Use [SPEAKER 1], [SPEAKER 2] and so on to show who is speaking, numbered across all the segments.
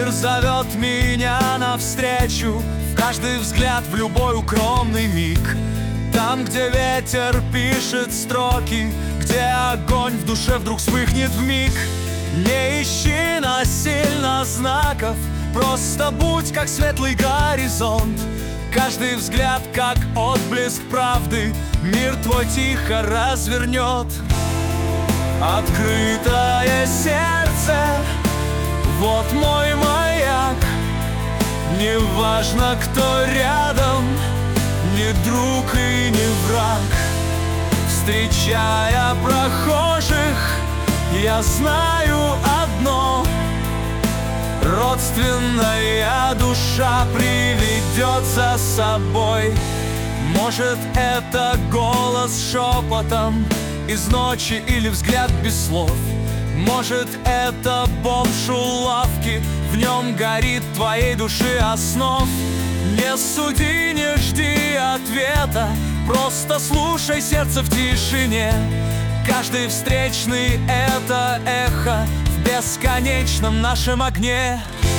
[SPEAKER 1] Мир зовет меня навстречу, в каждый взгляд, в любой укромный миг. Там, где ветер пишет строки, где огонь в душе вдруг вспыхнет вмиг. Не ищи насильно знаков, просто будь как светлый горизонт. Каждый взгляд, как отблеск правды, мир твой тихо развернет. Открытое сердце, вот мой маяк. Не важно, кто рядом, ни друг и ни враг. Встречая прохожих, я знаю одно: родственная душа приведет за собой. Может, это голос шепотом из ночи или взгляд без слов. Может, это бомж у лавки, в нем горит твоей души основ. Не суди, не жди ответа, просто слушай сердце в тишине. Каждый встречный — это эхо в бесконечном нашем огне.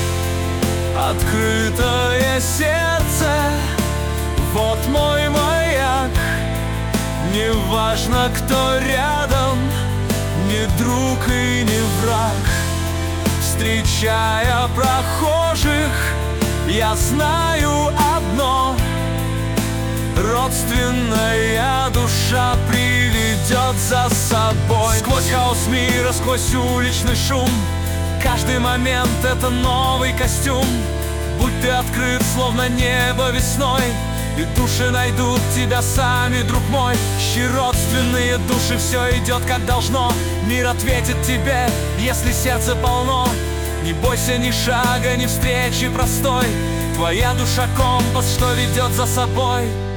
[SPEAKER 1] Открытое сердце, вот мой маяк. Не важно, кто рядом, ни друг и ни враг. Встречая прохожих, я знаю одно: родственная душа приведет за собой. Сквозь хаос мира, сквозь уличный шум, каждый момент — это новый костюм. Будь ты открыт, словно небо весной, и души найдут тебя сами, друг мой. Ищи родственные души, все идет как должно. Мир ответит тебе, если сердце полно. Не бойся ни шага, ни встречи простой. Твоя душа — компас, что ведет за собой.